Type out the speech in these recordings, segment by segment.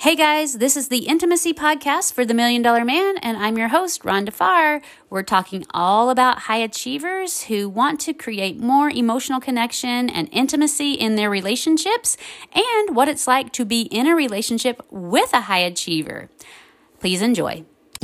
Hey guys, this is the Intimacy Podcast for the $1 Million Man, and I'm your host, Rhonda Farr. We're talking all about high achievers who want to create more emotional connection and intimacy in their relationships and what it's like to be in a relationship with a high achiever. Please enjoy.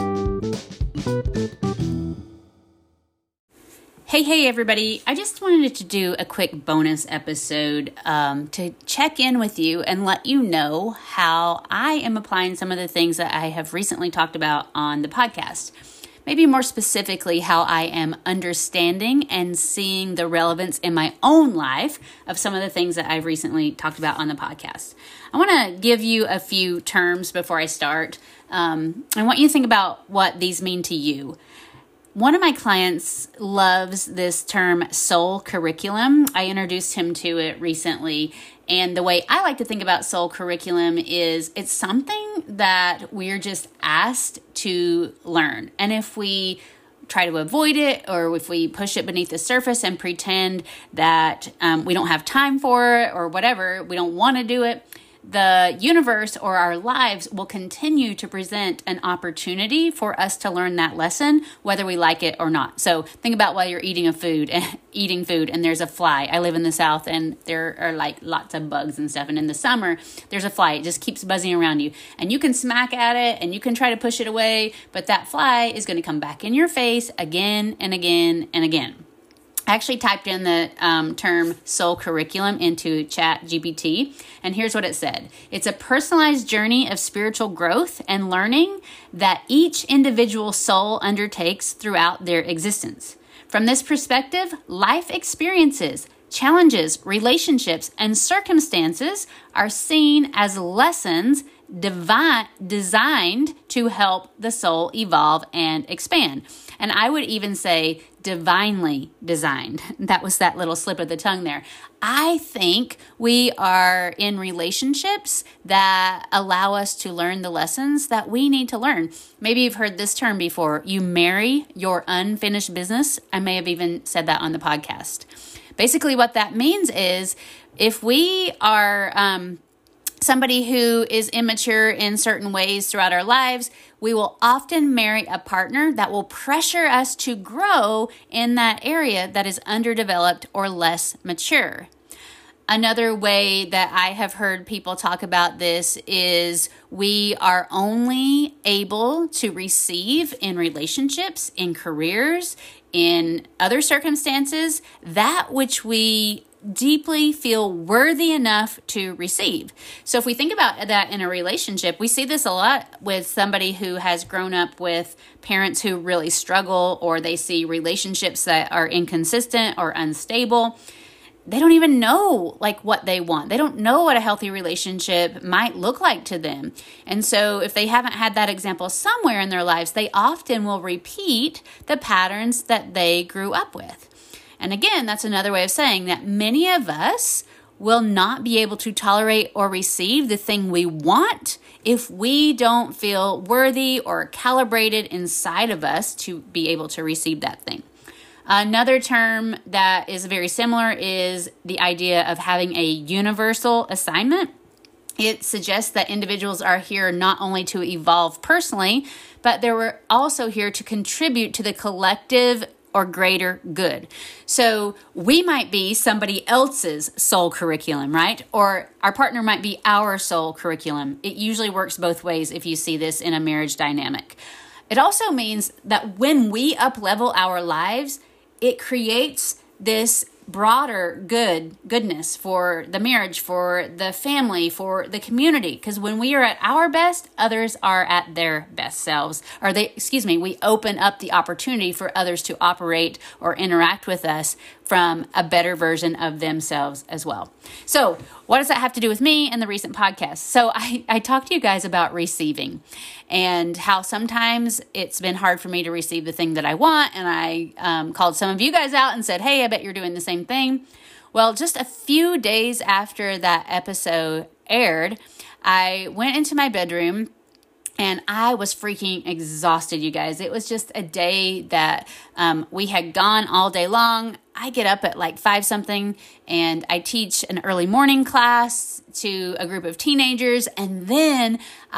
Hey, everybody. I just wanted to do a quick bonus episode to check in with you and let you know how I am applying some of the things that I have recently talked about on the podcast. Maybe more specifically, how I am understanding and seeing the relevance in my own life of some of the things that I've recently talked about on the podcast. I want to give you a few terms before I start. I want you to think about what these mean to you. One of my clients loves this term soul curriculum. I introduced him to it recently. And the way I like to think about soul curriculum is it's something that we're just asked to learn. And if we try to avoid it, or if we push it beneath the surface and pretend that we don't have time for it or whatever, we don't want to do it, the universe or our lives will continue to present an opportunity for us to learn that lesson, whether we like it or not. So think about while you're eating food and there's a fly. I live in the South and there are like lots of bugs and stuff. And in the summer, there's a fly. It just keeps buzzing around you and you can smack at it and you can try to push it away, but that fly is going to come back in your face again and again and again. I actually typed in the term soul curriculum into ChatGPT, and here's what it said. It's a personalized journey of spiritual growth and learning that each individual soul undertakes throughout their existence. From this perspective, life experiences, challenges, relationships, and circumstances are seen as lessons designed to help the soul evolve and expand. And I would even say divinely designed. That was that little slip of the tongue there. I think we are in relationships that allow us to learn the lessons that we need to learn. Maybe you've heard this term before. You marry your unfinished business. I may have even said that on the podcast. Basically, what that means is if we are somebody who is immature in certain ways throughout our lives, we will often marry a partner that will pressure us to grow in that area that is underdeveloped or less mature. Another way that I have heard people talk about this is we are only able to receive in relationships, in careers, in other circumstances, that which we deeply feel worthy enough to receive. So if we think about that in a relationship, we see this a lot with somebody who has grown up with parents who really struggle, or they see relationships that are inconsistent or unstable. They don't even know what they want. They don't know what a healthy relationship might look like to them. And so if they haven't had that example somewhere in their lives, they often will repeat the patterns that they grew up with. And again, that's another way of saying that many of us will not be able to tolerate or receive the thing we want if we don't feel worthy or calibrated inside of us to be able to receive that thing. Another term that is very similar is the idea of having a universal assignment. It suggests that individuals are here not only to evolve personally, but they're also here to contribute to the collective or greater good. So we might be somebody else's soul curriculum, right? Or our partner might be our soul curriculum. It usually works both ways if you see this in a marriage dynamic. It also means that when we up-level our lives, it creates this broader goodness for the marriage, for the family, for the community. Because when we are at our best, others are at their best selves. We open up the opportunity for others to operate or interact with us from a better version of themselves as well. So what does that have to do with me and the recent podcast? So I talked to you guys about receiving and how sometimes it's been hard for me to receive the thing that I want. And I called some of you guys out and said, hey, I bet you're doing the same thing. Well, just a few days after that episode aired, I went into my bedroom and I was freaking exhausted, you guys. It was just a day that we had gone all day long. I get up at like 5 something and I teach an early morning class to a group of teenagers. And then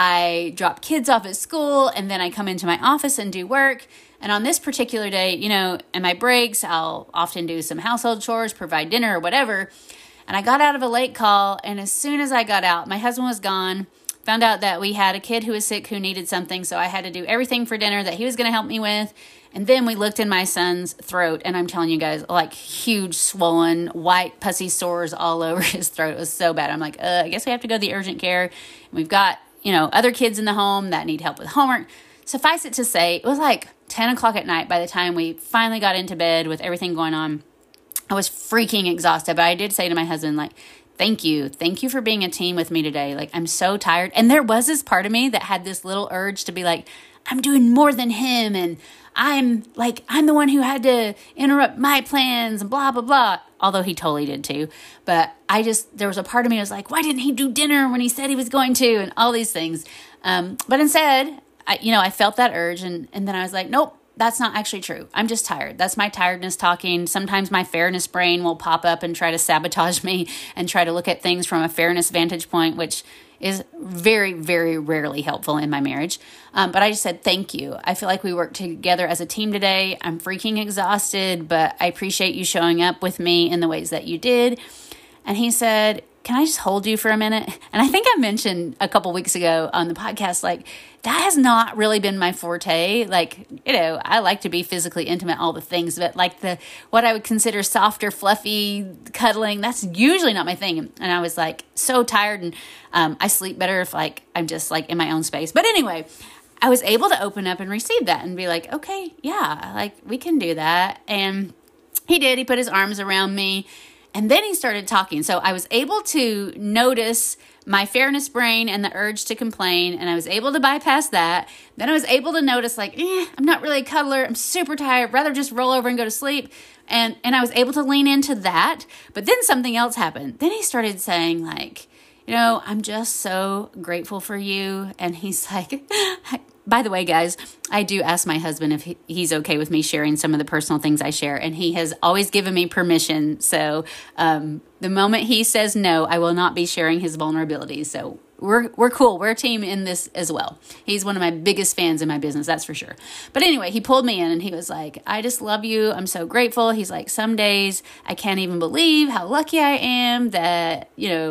I drop kids off at school. And then I come into my office and do work. And on this particular day, in my breaks, I'll often do some household chores, provide dinner or whatever. And I got out of a late call. And as soon as I got out, my husband was gone. Found out that we had a kid who was sick who needed something, so I had to do everything for dinner that he was going to help me with. And then we looked in my son's throat, and I'm telling you guys, like huge, swollen, white, pussy sores all over his throat. It was so bad. I'm like, I guess we have to go to the urgent care. And we've got, other kids in the home that need help with homework. Suffice it to say, it was like 10 o'clock at night by the time we finally got into bed with everything going on. I was freaking exhausted, but I did say to my husband, like, Thank you for being a team with me today. Like, I'm so tired. And there was this part of me that had this little urge to be like, I'm doing more than him. And I'm the one who had to interrupt my plans and blah, blah, blah. Although he totally did too. But there was a part of me that was like, why didn't he do dinner when he said he was going to? And all these things. But instead, I felt that urge. And then I was like, nope. That's not actually true. I'm just tired. That's my tiredness talking. Sometimes my fairness brain will pop up and try to sabotage me and try to look at things from a fairness vantage point, which is very, very rarely helpful in my marriage. But I just said, thank you. I feel like we worked together as a team today. I'm freaking exhausted, but I appreciate you showing up with me in the ways that you did. And he said, can I just hold you for a minute? And I think I mentioned a couple weeks ago on the podcast, like, that has not really been my forte. Like, I like to be physically intimate, all the things, but like what I would consider softer, fluffy cuddling, that's usually not my thing. And I was like so tired, and I sleep better if like I'm just like in my own space. But anyway, I was able to open up and receive that and be like, okay, yeah, like we can do that. And he did. He put his arms around me. And then he started talking. So I was able to notice my fairness brain and the urge to complain, and I was able to bypass that. Then I was able to notice, like, I'm not really a cuddler. I'm super tired. Rather just roll over and go to sleep. And I was able to lean into that. But then something else happened. Then he started saying, like, I'm just so grateful for you. And he's like, by the way, guys, I do ask my husband if he's okay with me sharing some of the personal things I share, and he has always given me permission. So the moment he says no, I will not be sharing his vulnerabilities. So we're cool. We're a team in this as well. He's one of my biggest fans in my business, that's for sure. But anyway, he pulled me in and he was like, I just love you. I'm so grateful. He's like, some days I can't even believe how lucky I am that,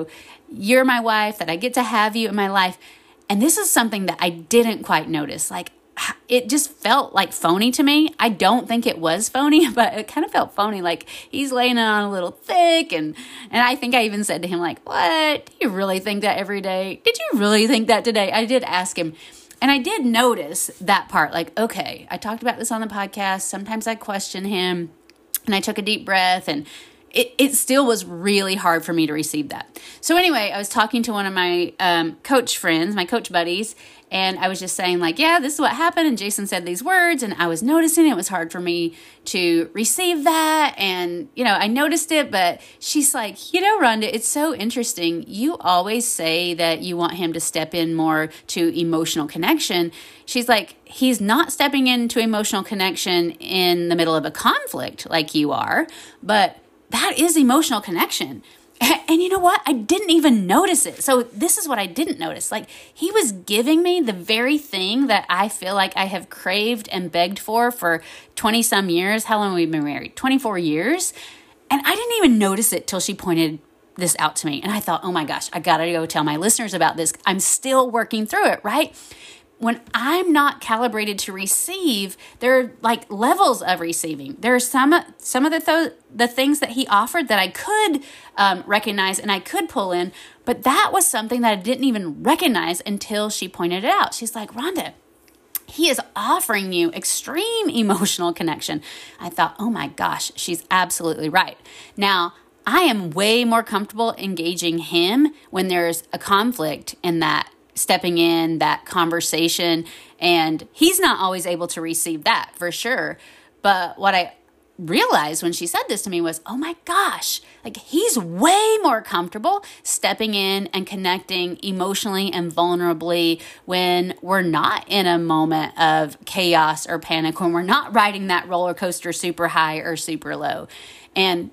you're my wife, that I get to have you in my life. And this is something that I didn't quite notice. Like, it just felt like phony to me. I don't think it was phony, but it kind of felt phony. Like, he's laying it on a little thick. And I think I even said to him, like, what? Do you really think that every day? Did you really think that today? I did ask him. And I did notice that part. Like, okay, I talked about this on the podcast. Sometimes I question him. And I took a deep breath, and it still was really hard for me to receive that. So anyway, I was talking to one of my coach friends, my coach buddies, and I was just saying, like, yeah, this is what happened. And Jason said these words, and I was noticing it was hard for me to receive that. And, I noticed it, but she's like, Rhonda, it's so interesting. You always say that you want him to step in more to emotional connection. She's like, he's not stepping into emotional connection in the middle of a conflict like you are, but that is emotional connection. And you know what? I didn't even notice it. So this is what I didn't notice. Like, he was giving me the very thing that I feel like I have craved and begged for 20 some years. How long have we been married? 24 years. And I didn't even notice it till she pointed this out to me. And I thought, oh my gosh, I got to go tell my listeners about this. I'm still working through it, right? When I'm not calibrated to receive, there are like levels of receiving. There are some of the things that he offered that I could recognize and I could pull in, but that was something that I didn't even recognize until she pointed it out. She's like, Rhonda, he is offering you extreme emotional connection. I thought, oh my gosh, she's absolutely right. Now, I am way more comfortable engaging him when there's a conflict in that stepping in that conversation, and he's not always able to receive that for sure. But what I realized when she said this to me was, oh my gosh, like, he's way more comfortable stepping in and connecting emotionally and vulnerably when we're not in a moment of chaos or panic, when we're not riding that roller coaster super high or super low. And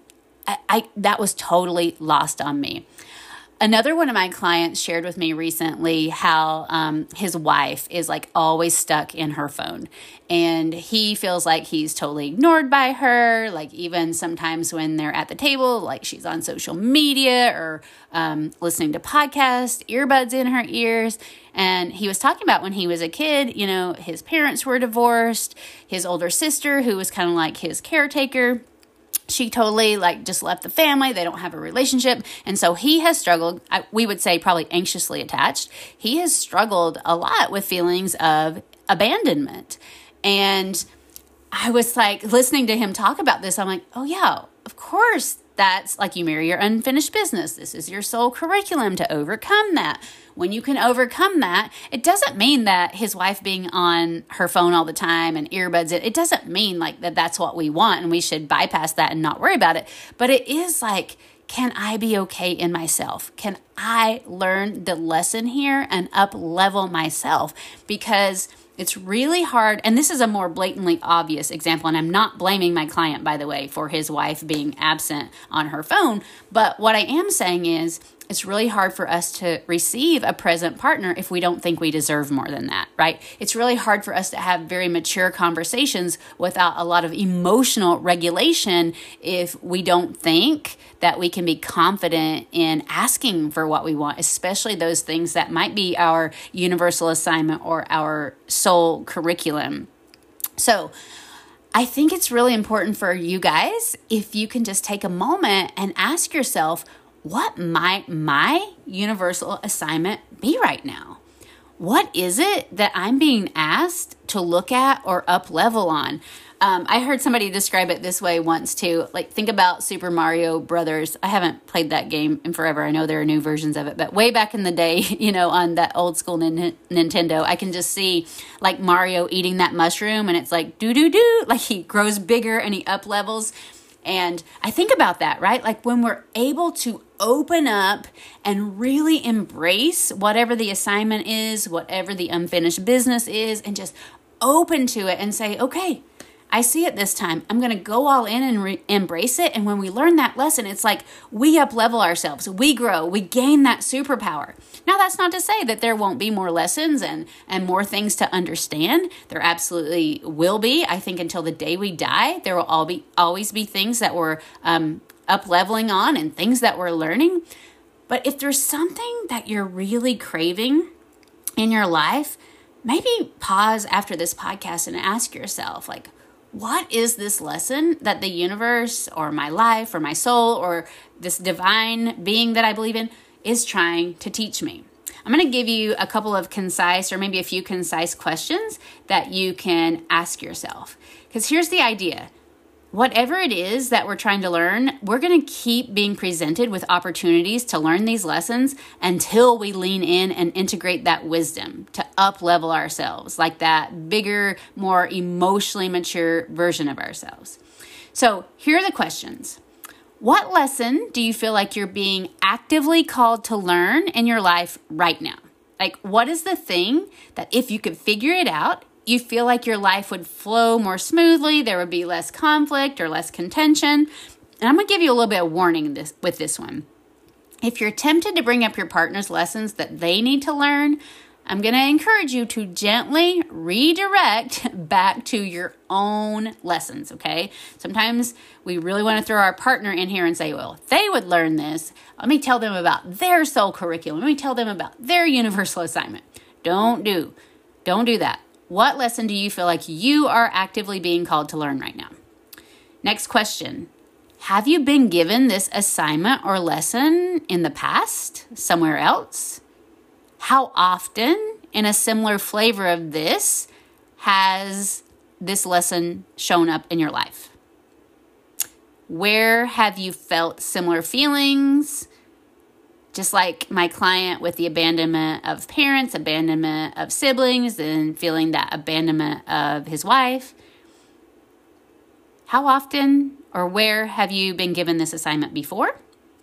that was totally lost on me. Another one of my clients shared with me recently how his wife is like always stuck in her phone, and he feels like he's totally ignored by her. Like even sometimes when they're at the table, like she's on social media or listening to podcasts, earbuds in her ears. And he was talking about when he was a kid, you know, his parents were divorced, his older sister, who was kind of like his caretaker, she totally like just left the family. They don't have a relationship. And so he has struggled, we would say probably anxiously attached. He has struggled a lot with feelings of abandonment. And I was like listening to him talk about this. I'm like, oh yeah, of course. That's like you marry your unfinished business. This is your soul curriculum to overcome that. When you can overcome that, it doesn't mean that his wife being on her phone all the time and earbuds, it doesn't mean like that's what we want and we should bypass that and not worry about it. But it is like, can I be okay in myself? Can I learn the lesson here and up level myself? Because it's really hard, and this is a more blatantly obvious example, and I'm not blaming my client, by the way, for his wife being absent on her phone, but what I am saying is it's really hard for us to receive a present partner if we don't think we deserve more than that, right? It's really hard for us to have very mature conversations without a lot of emotional regulation if we don't think that we can be confident in asking for what we want, especially those things that might be our universal assignment or our soul curriculum. So I think it's really important for you guys if you can just take a moment and ask yourself, what might my universal assignment be right now? What is it that I'm being asked to look at or up level on? I heard somebody describe it this way once too. Like, think about Super Mario Brothers. I haven't played that game in forever. I know there are new versions of it, but way back in the day, you know, on that old school Nintendo, I can just see like Mario eating that mushroom and it's like do, like he grows bigger and he up levels. And I think about that, right? Like when we're able to open up and really embrace whatever the assignment is, whatever the unfinished business is, and just open to it and say, okay, I see it this time. I'm going to go all in and embrace it. And when we learn that lesson, it's like we up level ourselves, we grow, we gain that superpower. Now, that's not to say that there won't be more lessons and more things to understand. There absolutely will be. I think until the day we die, there will always be things that we're up leveling on and things that we're learning. But if there's something that you're really craving in your life, maybe pause after this podcast and ask yourself, like, what is this lesson that the universe or my life or my soul or this divine being that I believe in is trying to teach me? I'm going to give you a couple of concise or maybe a few concise questions that you can ask yourself. Because here's the idea. Whatever it is that we're trying to learn, we're going to keep being presented with opportunities to learn these lessons until we lean in and integrate that wisdom to up level ourselves, like that bigger, more emotionally mature version of ourselves. So here are the questions. What lesson do you feel like you're being actively called to learn in your life right now? Like, what is the thing that if you could figure it out, you feel like your life would flow more smoothly, there would be less conflict or less contention? And I'm going to give you a little bit of warning with this one. If you're tempted to bring up your partner's lessons that they need to learn, I'm going to encourage you to gently redirect back to your own lessons, okay? Sometimes we really want to throw our partner in here and say, well, if they would learn this, let me tell them about their soul curriculum. Let me tell them about their universal assignment. Don't do that. What lesson do you feel like you are actively being called to learn right now? Next question. Have you been given this assignment or lesson in the past, somewhere else? How often, in a similar flavor of this, has this lesson shown up in your life? Where have you felt similar feelings? Just like my client with the abandonment of parents, abandonment of siblings, and feeling that abandonment of his wife. How often or where have you been given this assignment before?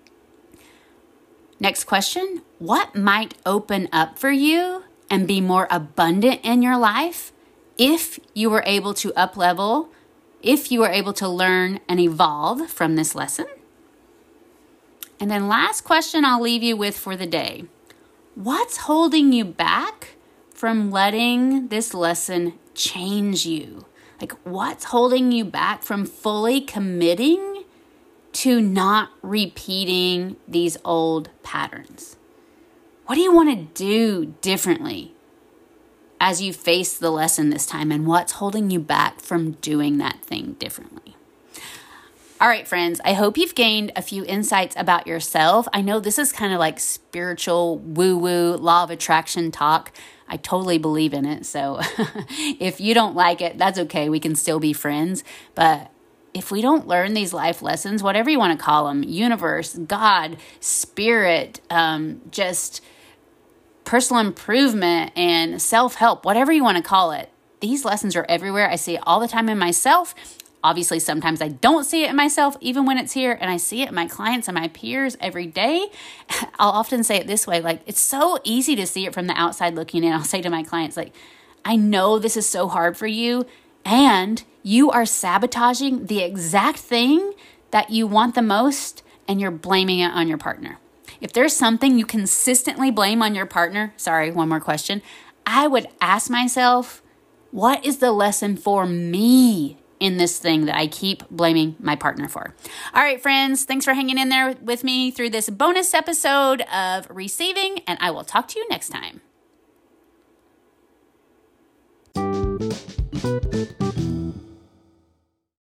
Next question. What might open up for you and be more abundant in your life if you were able to up-level if you are able to learn and evolve from this lesson. And then last question I'll leave you with for the day. What's holding you back from letting this lesson change you? Like, what's holding you back from fully committing to not repeating these old patterns? What do you want to do differently as you face the lesson this time? And what's holding you back from doing that thing differently? All right, friends, I hope you've gained a few insights about yourself. I know this is kind of like spiritual woo-woo, law of attraction talk. I totally believe in it. So if you don't like it, that's okay. We can still be friends. But if we don't learn these life lessons, whatever you want to call them, universe, God, spirit, just personal improvement and self-help, whatever you want to call it, these lessons are everywhere. I see it all the time in myself. Obviously, sometimes I don't see it in myself, even when it's here, and I see it in my clients and my peers every day. I'll often say it this way, like, it's so easy to see it from the outside looking in. I'll say to my clients, like, I know this is so hard for you, and you are sabotaging the exact thing that you want the most, and you're blaming it on your partner. If there's something you consistently blame on your partner, sorry, one more question, I would ask myself, what is the lesson for me in this thing that I keep blaming my partner for? All right, friends, thanks for hanging in there with me through this bonus episode of Receiving, and I will talk to you next time.